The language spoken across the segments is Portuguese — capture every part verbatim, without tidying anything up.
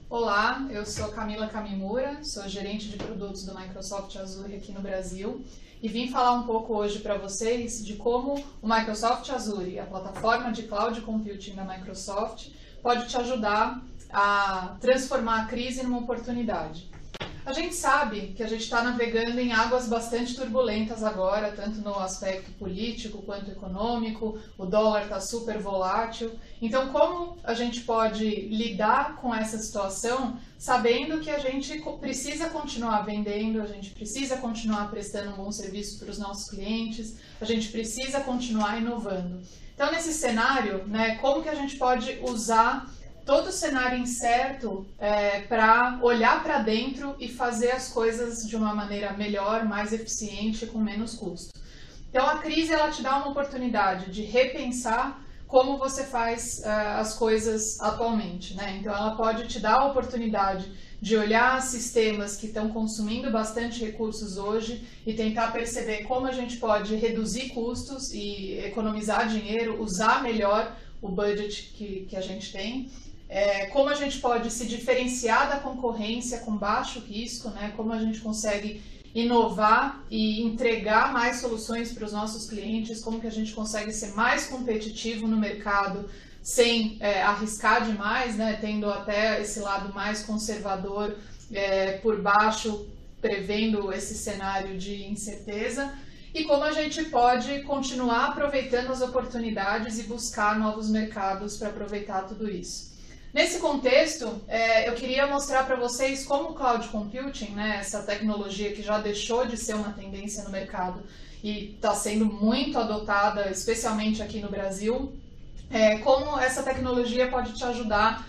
Olá, eu sou Camila Kamimura, sou gerente de produtos do Microsoft Azure aqui no Brasil e vim falar um pouco hoje para vocês de como o Microsoft Azure, a plataforma de cloud computing da Microsoft, pode te ajudar a transformar a crise numa oportunidade. A gente sabe que a gente está navegando em águas bastante turbulentas agora, tanto no aspecto político quanto econômico, o dólar está super volátil. Então, como a gente pode lidar com essa situação, sabendo que a gente precisa continuar vendendo, a gente precisa continuar prestando um bom serviço para os nossos clientes, a gente precisa continuar inovando. Então, nesse cenário, né, como que a gente pode usar todo o cenário incerto é, para olhar para dentro e fazer as coisas de uma maneira melhor, mais eficiente, com menos custo. Então a crise ela te dá uma oportunidade de repensar como você faz uh, as coisas atualmente, né? Então ela pode te dar a oportunidade de olhar sistemas que estão consumindo bastante recursos hoje e tentar perceber como a gente pode reduzir custos e economizar dinheiro, usar melhor o budget que, que a gente tem. É, como a gente pode se diferenciar da concorrência com baixo risco, né? Como a gente consegue inovar e entregar mais soluções para os nossos clientes, como que a gente consegue ser mais competitivo no mercado sem é, arriscar demais, né? Tendo até esse lado mais conservador é, por baixo, prevendo esse cenário de incerteza. E como a gente pode continuar aproveitando as oportunidades e buscar novos mercados para aproveitar tudo isso. Nesse contexto, é, eu queria mostrar para vocês como o Cloud Computing, né, essa tecnologia que já deixou de ser uma tendência no mercado e está sendo muito adotada, especialmente aqui no Brasil, é, como essa tecnologia pode te ajudar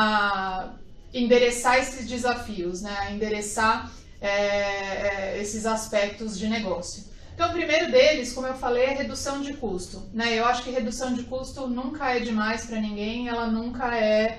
a endereçar esses desafios, né, a endereçar é, é, esses aspectos de negócio. Então, o primeiro deles, como eu falei, é redução de custo, né? Eu acho que redução de custo nunca é demais para ninguém, ela nunca é,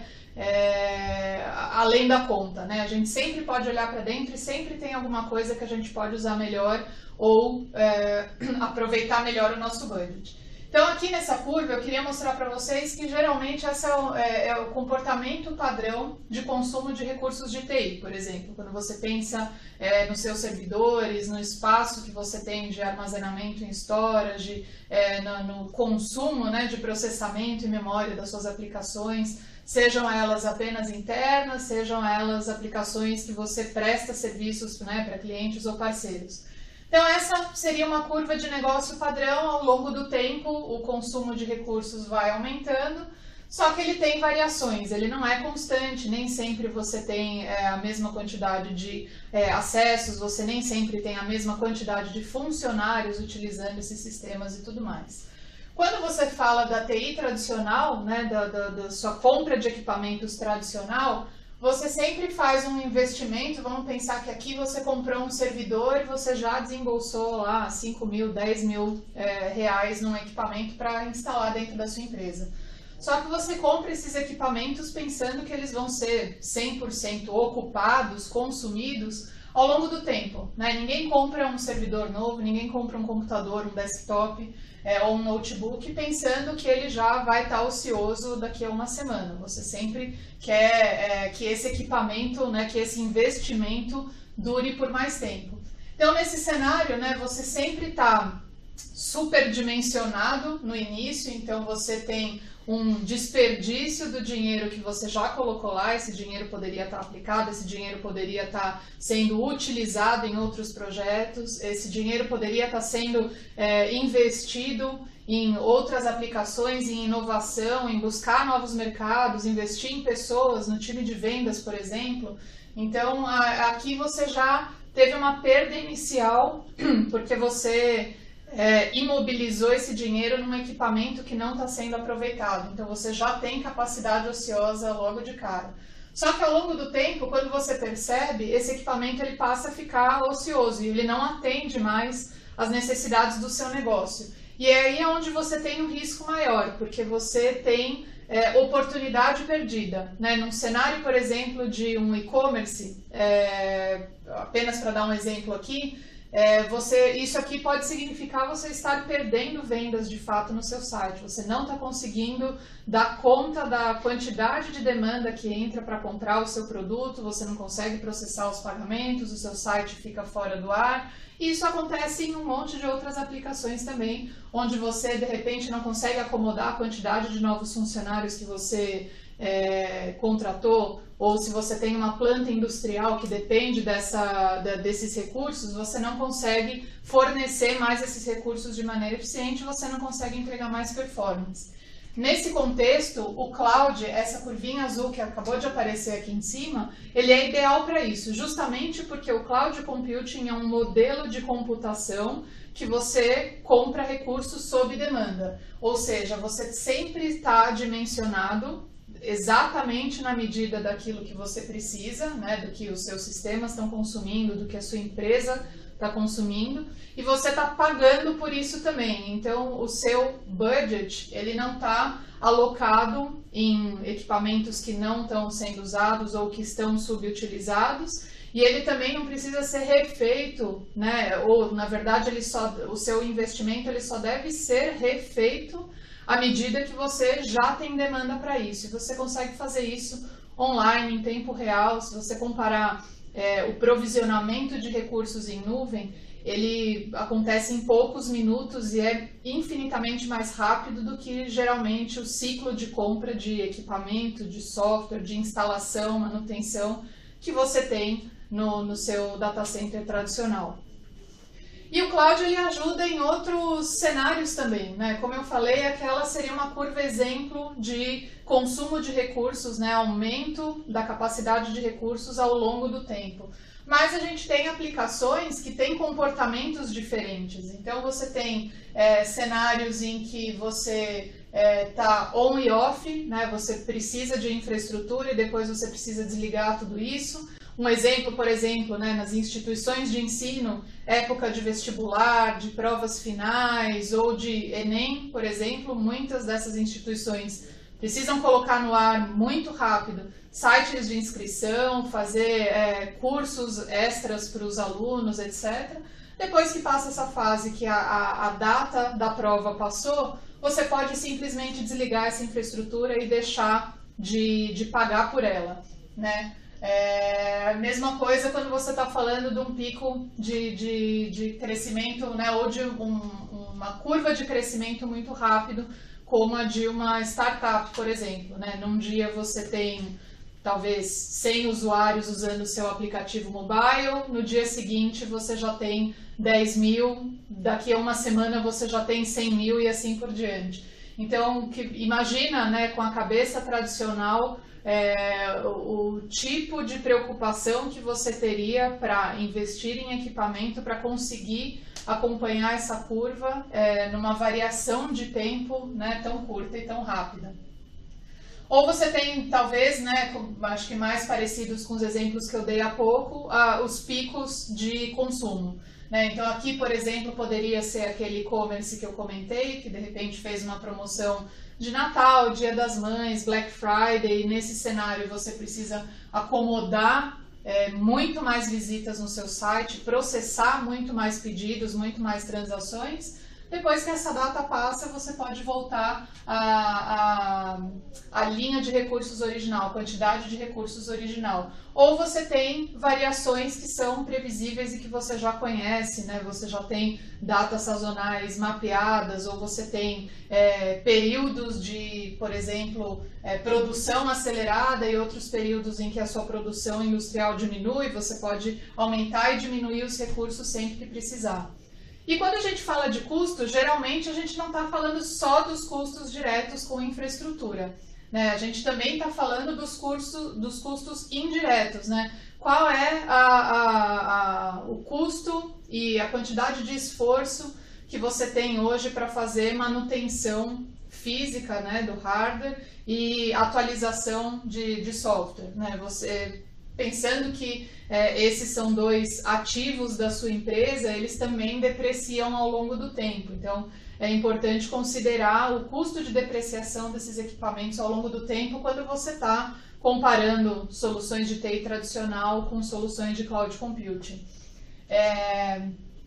é além da conta, né? A gente sempre pode olhar para dentro e sempre tem alguma coisa que a gente pode usar melhor ou é, aproveitar melhor o nosso budget. Então, aqui nessa curva, eu queria mostrar para vocês que geralmente esse é o, é, é o comportamento padrão de consumo de recursos de T I, por exemplo. Quando você pensa é, nos seus servidores, no espaço que você tem de armazenamento em storage, é, no, no consumo, né, de processamento e memória das suas aplicações, sejam elas apenas internas, sejam elas aplicações que você presta serviços, né, para clientes ou parceiros. Então essa seria uma curva de negócio padrão. Ao longo do tempo o consumo de recursos vai aumentando, só que ele tem variações, ele não é constante, nem sempre você tem é, a mesma quantidade de é, acessos, você nem sempre tem a mesma quantidade de funcionários utilizando esses sistemas e tudo mais. Quando você fala da T I tradicional, né, da, da, da sua compra de equipamentos tradicional, você sempre faz um investimento. Vamos pensar que aqui você comprou um servidor e você já desembolsou lá cinco mil, dez mil é, reais num equipamento para instalar dentro da sua empresa. Só que você compra esses equipamentos pensando que eles vão ser cem por cento ocupados, consumidos ao longo do tempo, né? Ninguém compra um servidor novo, ninguém compra um computador, um desktop é, ou um notebook pensando que ele já vai estar ocioso daqui a uma semana. Você sempre quer é, que esse equipamento, né, que esse investimento dure por mais tempo. Então, nesse cenário, né, você sempre está superdimensionado no início, então você tem um desperdício do dinheiro que você já colocou lá. Esse dinheiro poderia estar aplicado, esse dinheiro poderia estar sendo utilizado em outros projetos, esse dinheiro poderia estar sendo é, investido em outras aplicações, em inovação, em buscar novos mercados, investir em pessoas, no time de vendas, por exemplo. Então, a, aqui você já teve uma perda inicial, porque você É, imobilizou esse dinheiro num equipamento que não está sendo aproveitado. Então você já tem capacidade ociosa logo de cara. Só que ao longo do tempo, quando você percebe, esse equipamento ele passa a ficar ocioso e ele não atende mais às necessidades do seu negócio. E é aí onde você tem um risco maior, porque você tem é, oportunidade perdida, né? Num cenário, por exemplo, de um e-commerce, é, apenas para dar um exemplo aqui, é, você, isso aqui pode significar você estar perdendo vendas de fato no seu site. Você não está conseguindo dar conta da quantidade de demanda que entra para comprar o seu produto, você não consegue processar os pagamentos, o seu site fica fora do ar. E isso acontece em um monte de outras aplicações também, onde você de repente não consegue acomodar a quantidade de novos funcionários que você é, contratou, ou se você tem uma planta industrial que depende dessa, da, desses recursos, você não consegue fornecer mais esses recursos de maneira eficiente, você não consegue entregar mais performance. Nesse contexto, o cloud, essa curvinha azul que acabou de aparecer aqui em cima, ele é ideal para isso, justamente porque o cloud computing é um modelo de computação que você compra recursos sob demanda, ou seja, você sempre está dimensionado exatamente na medida daquilo que você precisa, né, do que os seus sistemas estão consumindo, do que a sua empresa está consumindo, e você está pagando por isso também. Então, o seu budget, ele não está alocado em equipamentos que não estão sendo usados ou que estão subutilizados, e ele também não precisa ser refeito, né, ou, na verdade, ele só, o seu investimento ele só deve ser refeito à medida que você já tem demanda para isso. E você consegue fazer isso online, em tempo real. Se você comparar é, o provisionamento de recursos em nuvem, ele acontece em poucos minutos e é infinitamente mais rápido do que geralmente o ciclo de compra de equipamento, de software, de instalação, manutenção que você tem no, no seu data center tradicional. E o cloud ele ajuda em outros cenários também, né? Como eu falei, aquela seria uma curva exemplo de consumo de recursos, né? Aumento da capacidade de recursos ao longo do tempo. Mas a gente tem aplicações que têm comportamentos diferentes. Então você tem é, cenários em que você está é, on e off, né? Você precisa de infraestrutura e depois você precisa desligar tudo isso. Um exemplo, por exemplo, né, nas instituições de ensino, época de vestibular, de provas finais ou de Enem, por exemplo, muitas dessas instituições precisam colocar no ar muito rápido sites de inscrição, fazer é, cursos extras para os alunos, etcétera. Depois que passa essa fase que a, a, a data da prova passou, você pode simplesmente desligar essa infraestrutura e deixar de, de pagar por ela, né? É a mesma coisa quando você está falando de um pico de, de, de crescimento, né, ou de um, uma curva de crescimento muito rápido, como a de uma startup, por exemplo, né? Num dia você tem talvez cem usuários usando o seu aplicativo mobile, no dia seguinte você já tem dez mil, daqui a uma semana você já tem cem mil e assim por diante. Então, que, imagina, né, com a cabeça tradicional, É, o, o tipo de preocupação que você teria para investir em equipamento para conseguir acompanhar essa curva é, numa variação de tempo, né, tão curta e tão rápida. Ou você tem, talvez, né, acho que mais parecidos com os exemplos que eu dei há pouco, ah, os picos de consumo. Né? Então aqui, por exemplo, poderia ser aquele e-commerce que eu comentei, que de repente fez uma promoção de Natal, Dia das Mães, Black Friday, e nesse cenário você precisa acomodar é, muito mais visitas no seu site, processar muito mais pedidos, muito mais transações. Depois que essa data passa, você pode voltar à, à, à linha de recursos original, quantidade de recursos original. Ou você tem variações que são previsíveis e que você já conhece, né? Você já tem datas sazonais mapeadas, ou você tem é, períodos de, por exemplo, é, produção acelerada e outros períodos em que a sua produção industrial diminui, você pode aumentar e diminuir os recursos sempre que precisar. E quando a gente fala de custo, geralmente a gente não está falando só dos custos diretos com infraestrutura, né? A gente também está falando dos, cursos, dos custos indiretos, né? Qual é a, a, a, o custo e a quantidade de esforço que você tem hoje para fazer manutenção física, né, do hardware e atualização de, de software, né? Você... Pensando que é, esses são dois ativos da sua empresa, eles também depreciam ao longo do tempo. Então, é importante considerar o custo de depreciação desses equipamentos ao longo do tempo quando você está comparando soluções de T I tradicional com soluções de cloud computing. É,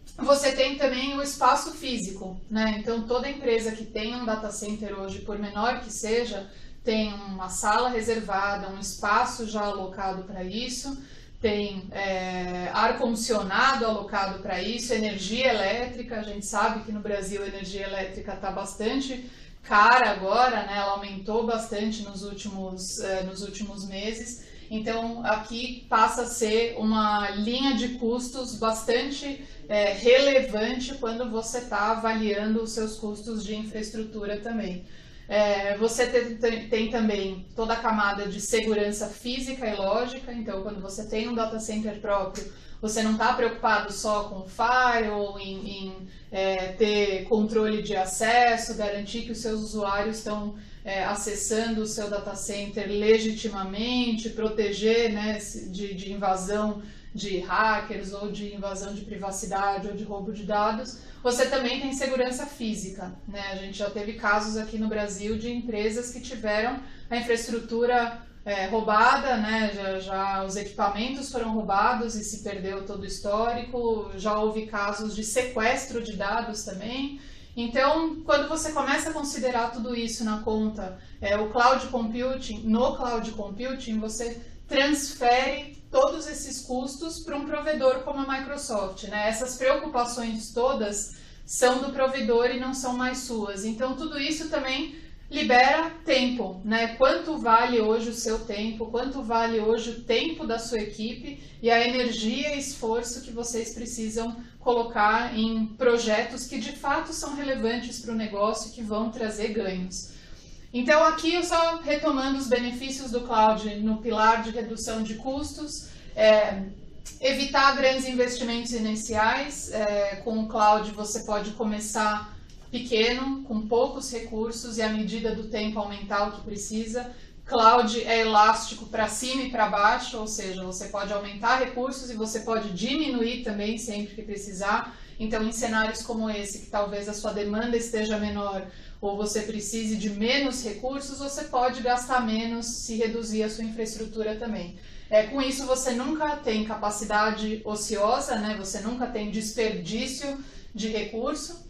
você tem também o espaço físico, né? Então, toda empresa que tem um data center hoje, por menor que seja, tem uma sala reservada, um espaço já alocado para isso, tem é, ar-condicionado alocado para isso, energia elétrica. A gente sabe que no Brasil a energia elétrica está bastante cara agora, né? Ela aumentou bastante nos últimos, é, nos últimos meses. Então, aqui passa a ser uma linha de custos bastante é, relevante quando você está avaliando os seus custos de infraestrutura também. É, você tem, tem, tem também toda a camada de segurança física e lógica. Então, quando você tem um data center próprio, você não está preocupado só com firewall, em, em é, ter controle de acesso, garantir que os seus usuários estão é, acessando o seu data center legitimamente, proteger, né, de, de invasão de hackers ou de invasão de privacidade ou de roubo de dados. Você também tem segurança física, né? A gente já teve casos aqui no Brasil de empresas que tiveram a infraestrutura é, roubada, né? Já, já os equipamentos foram roubados e se perdeu todo o histórico. Já houve casos de sequestro de dados também. Então, quando você começa a considerar tudo isso na conta, é, o cloud computing, no cloud computing, você transfere todos esses custos para um provedor como a Microsoft, né? Essas preocupações todas são do provedor e não são mais suas. Então, tudo isso também libera tempo, né? Quanto vale hoje o seu tempo, quanto vale hoje o tempo da sua equipe e a energia e esforço que vocês precisam colocar em projetos que de fato são relevantes para o negócio e que vão trazer ganhos. Então, aqui eu só retomando os benefícios do cloud no pilar de redução de custos, é, evitar grandes investimentos iniciais. É, com o cloud você pode começar pequeno, com poucos recursos e à medida do tempo aumentar o que precisa. Cloud é elástico para cima e para baixo, ou seja, você pode aumentar recursos e você pode diminuir também sempre que precisar. Então, em cenários como esse, que talvez a sua demanda esteja menor ou você precise de menos recursos, você pode gastar menos se reduzir a sua infraestrutura também. É, com isso, você nunca tem capacidade ociosa, né? Você nunca tem desperdício de recurso.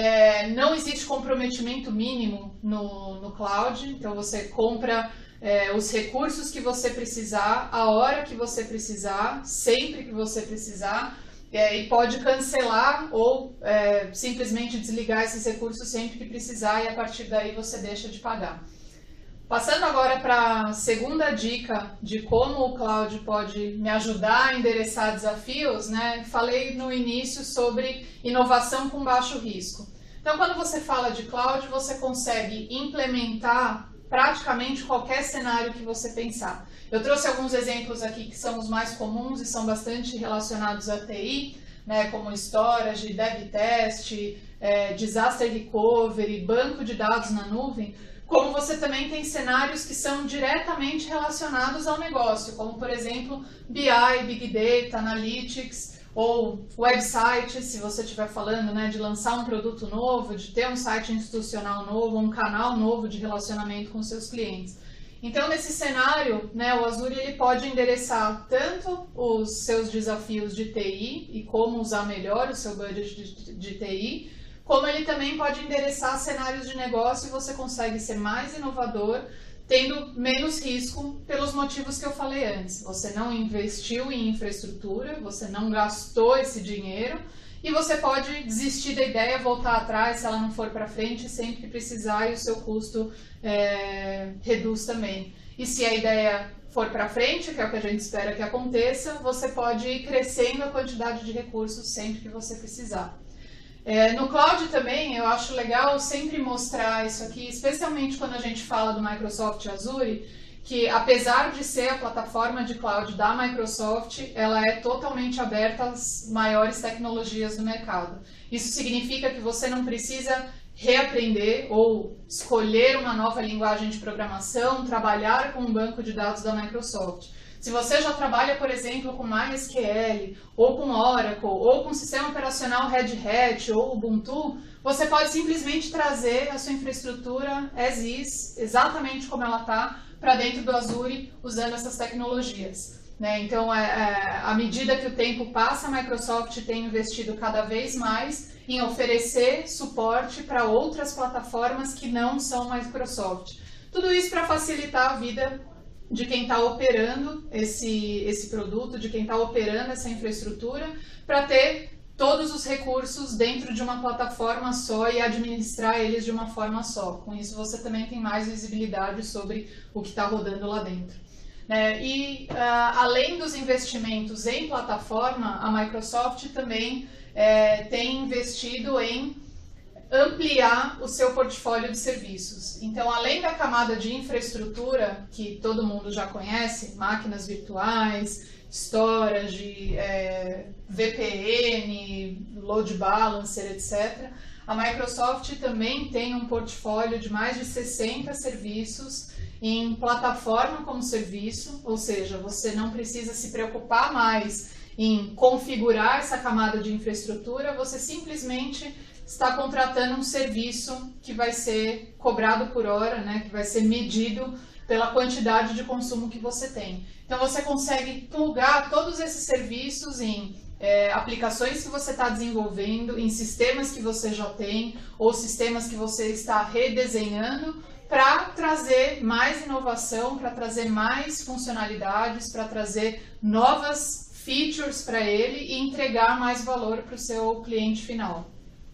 É, não existe comprometimento mínimo no, no cloud, então você compra é, os recursos que você precisar, a hora que você precisar, sempre que você precisar. É, e pode cancelar ou é, simplesmente desligar esses recursos sempre que precisar e a partir daí você deixa de pagar. Passando agora para a segunda dica de como o cloud pode me ajudar a endereçar desafios, né? Falei no início sobre inovação com baixo risco. Então, quando você fala de cloud, você consegue implementar praticamente qualquer cenário que você pensar. Eu trouxe alguns exemplos aqui que são os mais comuns e são bastante relacionados à T I, né, como storage, dev test, é, disaster recovery, banco de dados na nuvem, como você também tem cenários que são diretamente relacionados ao negócio, como por exemplo B I, Big Data, Analytics, ou websites, se você estiver falando, né, de lançar um produto novo, de ter um site institucional novo, um canal novo de relacionamento com seus clientes. Então, nesse cenário, né, o Azure ele pode endereçar tanto os seus desafios de T I e como usar melhor o seu budget de, de T I, como ele também pode endereçar cenários de negócio e você consegue ser mais inovador, tendo menos risco pelos motivos que eu falei antes. Você não investiu em infraestrutura, você não gastou esse dinheiro e você pode desistir da ideia, voltar atrás se ela não for para frente sempre que precisar e o seu custo é, reduz também. E se a ideia for para frente, que é o que a gente espera que aconteça, você pode ir crescendo a quantidade de recursos sempre que você precisar. É, no cloud também, eu acho legal sempre mostrar isso aqui, especialmente quando a gente fala do Microsoft Azure, que apesar de ser a plataforma de cloud da Microsoft, ela é totalmente aberta às maiores tecnologias do mercado. Isso significa que você não precisa reaprender ou escolher uma nova linguagem de programação, trabalhar com um banco de dados da Microsoft. Se você já trabalha, por exemplo, com MySQL, ou com Oracle, ou com sistema operacional Red Hat ou Ubuntu, você pode simplesmente trazer a sua infraestrutura as is, exatamente como ela está, para dentro do Azure, usando essas tecnologias. né? Então, é, é, à medida que o tempo passa, a Microsoft tem investido cada vez mais em oferecer suporte para outras plataformas que não são Microsoft. Tudo isso para facilitar a vida de quem está operando esse, esse produto, de quem está operando essa infraestrutura, para ter todos os recursos dentro de uma plataforma só e administrar eles de uma forma só. Com isso você também tem mais visibilidade sobre o que está rodando lá dentro. Né? E uh, além dos investimentos em plataforma, a Microsoft também é, tem investido em ampliar o seu portfólio de serviços. Então, além da camada de infraestrutura, que todo mundo já conhece, máquinas virtuais, storage, é, V P N, load balancer, etcétera, a Microsoft também tem um portfólio de mais de sessenta serviços em plataforma como serviço, ou seja, você não precisa se preocupar mais em configurar essa camada de infraestrutura, você simplesmente está contratando um serviço que vai ser cobrado por hora, né, que vai ser medido pela quantidade de consumo que você tem. Então você consegue plugar todos esses serviços em é, aplicações que você está desenvolvendo, em sistemas que você já tem, ou sistemas que você está redesenhando, para trazer mais inovação, para trazer mais funcionalidades, para trazer novas features para ele e entregar mais valor para o seu cliente final.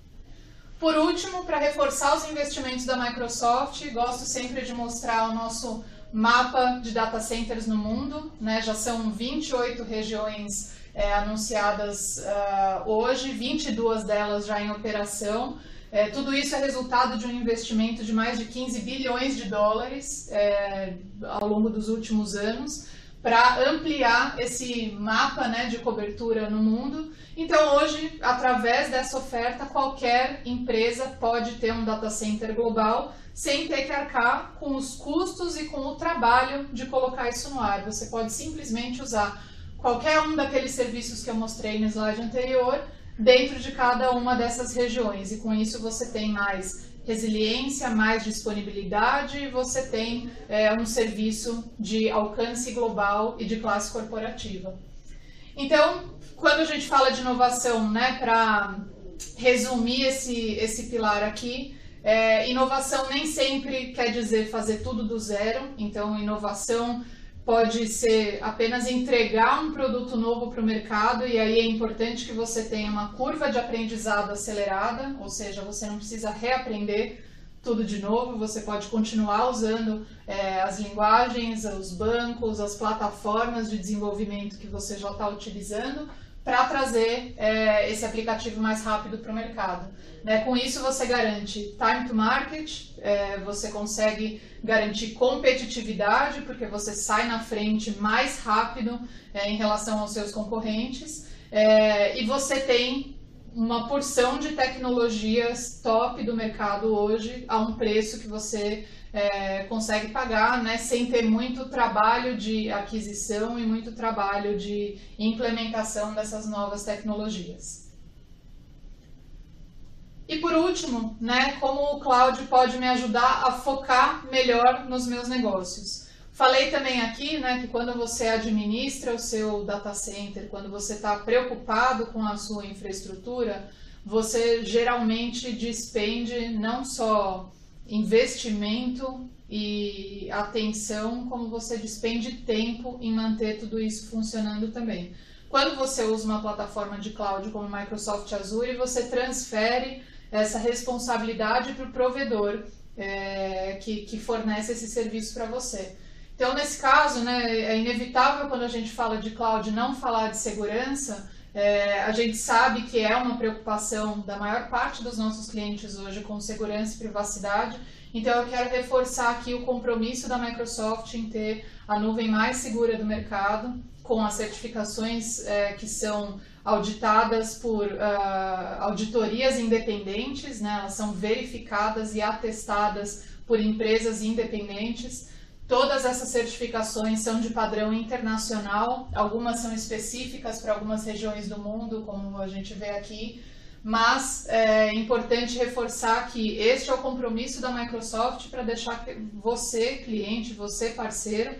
Por último, para reforçar os investimentos da Microsoft, gosto sempre de mostrar o nosso mapa de data centers no mundo, né? Já são vinte e oito regiões é, anunciadas uh, hoje, vinte e duas delas já em operação. É, tudo isso é resultado de um investimento de mais de quinze bilhões de dólares é, ao longo dos últimos anos, para ampliar esse mapa, né, de cobertura no mundo. Então hoje, através dessa oferta, qualquer empresa pode ter um data center global sem ter que arcar com os custos e com o trabalho de colocar isso no ar. Você pode simplesmente usar qualquer um daqueles serviços que eu mostrei no slide anterior dentro de cada uma dessas regiões, e com isso você tem mais resiliência, mais disponibilidade, e você tem é, um serviço de alcance global e de classe corporativa. Então, quando a gente fala de inovação, né, para resumir esse, esse pilar aqui, é, inovação nem sempre quer dizer fazer tudo do zero. Então, inovação pode ser apenas entregar um produto novo para o mercado, e aí é importante que você tenha uma curva de aprendizado acelerada, ou seja, você não precisa reaprender tudo de novo, você pode continuar usando é, as linguagens, os bancos, as plataformas de desenvolvimento que você já está utilizando para trazer é, esse aplicativo mais rápido para o mercado. Né? Com isso você garante time to market, é, você consegue garantir competitividade, porque você sai na frente mais rápido é, em relação aos seus concorrentes, é, e você tem uma porção de tecnologias top do mercado hoje a um preço que você é, consegue pagar, né, sem ter muito trabalho de aquisição e muito trabalho de implementação dessas novas tecnologias. E por último, né, como o cloud pode me ajudar a focar melhor nos meus negócios. Falei também aqui, né, que quando você administra o seu data center, quando você está preocupado com a sua infraestrutura, você geralmente despende não só investimento e atenção, como você despende tempo em manter tudo isso funcionando também. Quando você usa uma plataforma de cloud como Microsoft Azure, você transfere essa responsabilidade para o provedor é, que, que fornece esse serviço para você. Então, nesse caso, né, é inevitável quando a gente fala de cloud não falar de segurança. É, a gente sabe que é uma preocupação da maior parte dos nossos clientes hoje com segurança e privacidade. Então, eu quero reforçar aqui o compromisso da Microsoft em ter a nuvem mais segura do mercado, com as certificações é, que são auditadas por uh, auditorias independentes, né? Elas são verificadas e atestadas por empresas independentes. Todas essas certificações são de padrão internacional, algumas são específicas para algumas regiões do mundo, como a gente vê aqui, mas é importante reforçar que este é o compromisso da Microsoft para deixar que você, cliente, você, parceiro,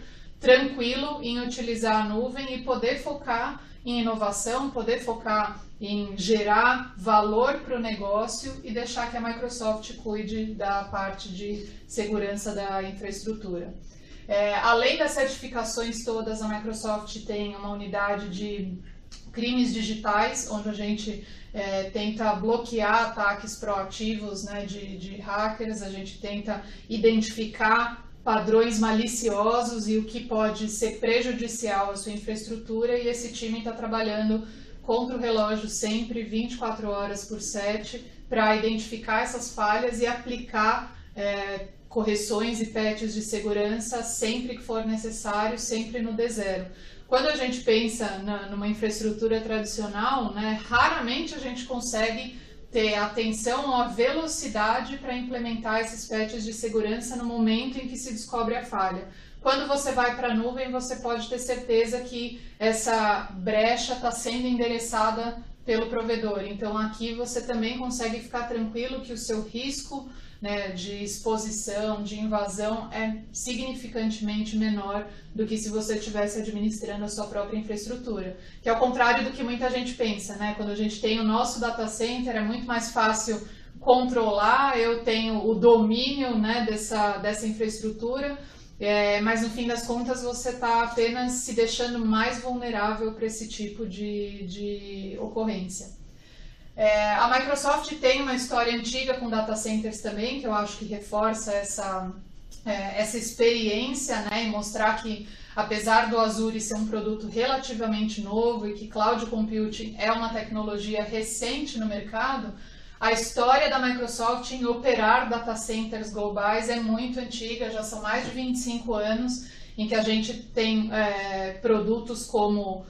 tranquilo em utilizar a nuvem e poder focar em inovação, poder focar em gerar valor para o negócio e deixar que a Microsoft cuide da parte de segurança da infraestrutura. É, além das certificações todas, a Microsoft tem uma unidade de crimes digitais, onde a gente é, tenta bloquear ataques proativos, né, de, de hackers, a gente tenta identificar padrões maliciosos e o que pode ser prejudicial à sua infraestrutura, e esse time está trabalhando contra o relógio sempre, vinte e quatro horas por sete, para identificar essas falhas e aplicar é, correções e patches de segurança sempre que for necessário, sempre no D zero. Quando a gente pensa na, numa infraestrutura tradicional, né, raramente a gente consegue ter atenção ou a velocidade para implementar esses patches de segurança no momento em que se descobre a falha. Quando você vai para a nuvem, você pode ter certeza que essa brecha está sendo endereçada pelo provedor. Então aqui você também consegue ficar tranquilo que o seu risco, né, de exposição, de invasão é significantemente menor do que se você estivesse administrando a sua própria infraestrutura. Que é ao contrário do que muita gente pensa, né? Quando a gente tem o nosso data center, é muito mais fácil controlar, eu tenho o domínio, né, dessa, dessa infraestrutura, é, mas no fim das contas você está apenas se deixando mais vulnerável para esse tipo de, de ocorrência. É, a Microsoft tem uma história antiga com data centers também, que eu acho que reforça essa, é, essa experiência, né, e mostrar que, apesar do Azure ser um produto relativamente novo e que Cloud Computing é uma tecnologia recente no mercado, a história da Microsoft em operar data centers globais é muito antiga, já são mais de vinte e cinco anos em que a gente tem é, produtos como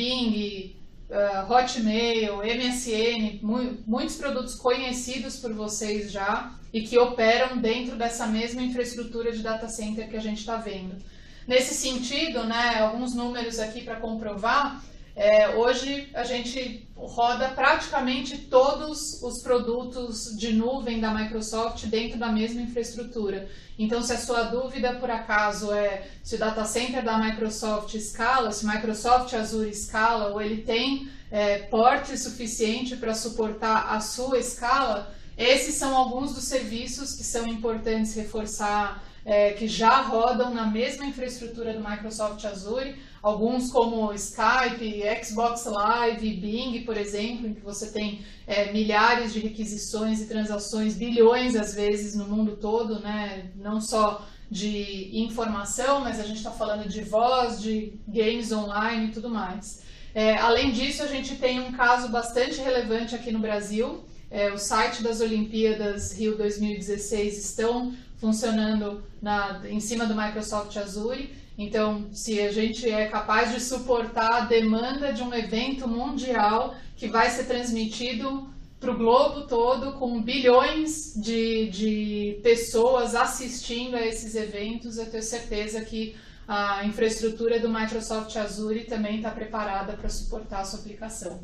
Bing, Uh, Hotmail, M S N, mu muitos produtos conhecidos por vocês já e que operam dentro dessa mesma infraestrutura de data center que a gente está vendo. Nesse sentido, né, alguns números aqui para comprovar, é, hoje a gente roda praticamente todos os produtos de nuvem da Microsoft dentro da mesma infraestrutura. Então, se a sua dúvida, por acaso, é se o data center da Microsoft escala, se o Microsoft Azure escala, ou ele tem é, porte suficiente para suportar a sua escala, esses são alguns dos serviços que são importantes reforçar, é, que já rodam na mesma infraestrutura do Microsoft Azure, alguns como Skype, Xbox Live, Bing, por exemplo, em que você tem é, milhares de requisições e transações, bilhões às vezes no mundo todo, né? Não só de informação, mas a gente está falando de voz, de games online e tudo mais. É, além disso, a gente tem um caso bastante relevante aqui no Brasil. É, o site das Olimpíadas Rio dois mil e dezesseis estão funcionando na, em cima do Microsoft Azure. Então, se a gente é capaz de suportar a demanda de um evento mundial que vai ser transmitido para o globo todo, com bilhões de, de pessoas assistindo a esses eventos, eu tenho certeza que a infraestrutura do Microsoft Azure também está preparada para suportar a sua aplicação.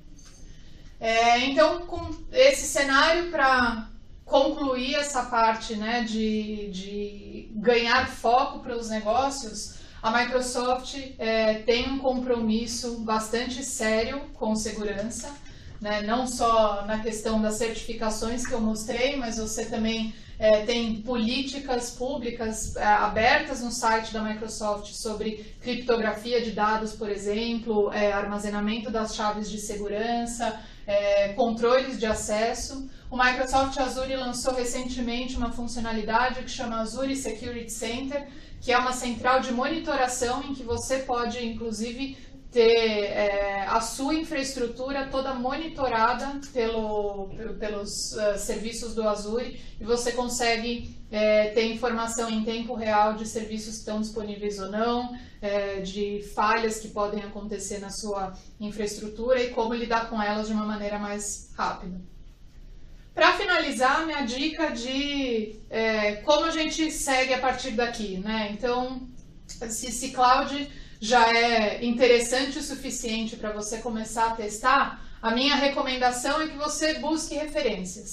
É, então, com esse cenário, para concluir essa parte, né, de, de ganhar foco para os negócios, a Microsoft é, tem um compromisso bastante sério com segurança, né, não só na questão das certificações que eu mostrei, mas você também é, tem políticas públicas é, abertas no site da Microsoft sobre criptografia de dados, por exemplo, é, armazenamento das chaves de segurança, É, controles de acesso. O Microsoft Azure lançou recentemente uma funcionalidade que chama Azure Security Center, que é uma central de monitoração em que você pode, inclusive, ter é, a sua infraestrutura toda monitorada pelo, pelos uh, serviços do Azure, e você consegue é, ter informação em tempo real de serviços que estão disponíveis ou não, é, de falhas que podem acontecer na sua infraestrutura e como lidar com elas de uma maneira mais rápida. Para finalizar, minha dica de é, como a gente segue a partir daqui, né? Então, se, se Cloud já é interessante o suficiente para você começar a testar, a minha recomendação é que você busque referências.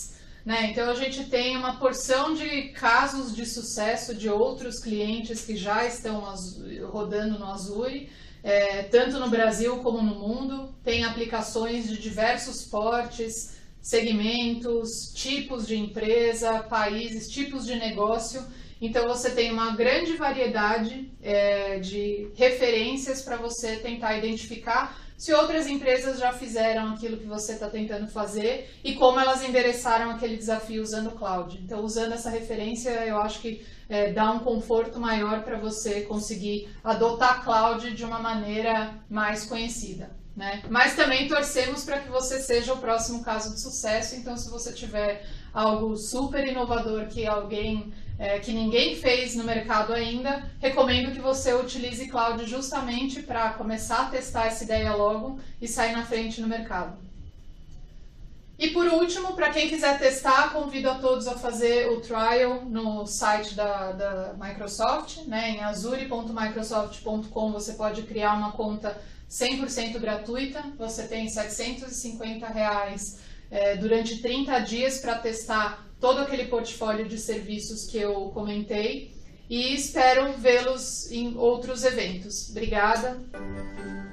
né? Então a gente tem uma porção de casos de sucesso de outros clientes que já estão rodando no Azure, é, tanto no Brasil como no mundo. Tem aplicações de diversos portes, segmentos, tipos de empresa, países, tipos de negócio. Então você tem uma grande variedade é, de referências para você tentar identificar se outras empresas já fizeram aquilo que você está tentando fazer e como elas endereçaram aquele desafio usando o cloud. Então, usando essa referência, eu acho que é, dá um conforto maior para você conseguir adotar cloud de uma maneira mais conhecida, né? Mas também torcemos para que você seja o próximo caso de sucesso. Então, se você tiver algo super inovador que alguém É, que ninguém fez no mercado ainda, recomendo que você utilize cloud justamente para começar a testar essa ideia logo e sair na frente no mercado. E por último, para quem quiser testar, convido a todos a fazer o trial no site da, da Microsoft, né? Em azure ponto microsoft ponto com você pode criar uma conta cem por cento gratuita, você tem setecentos e cinquenta reais é, durante trinta dias para testar todo aquele portfólio de serviços que eu comentei e espero vê-los em outros eventos. Obrigada!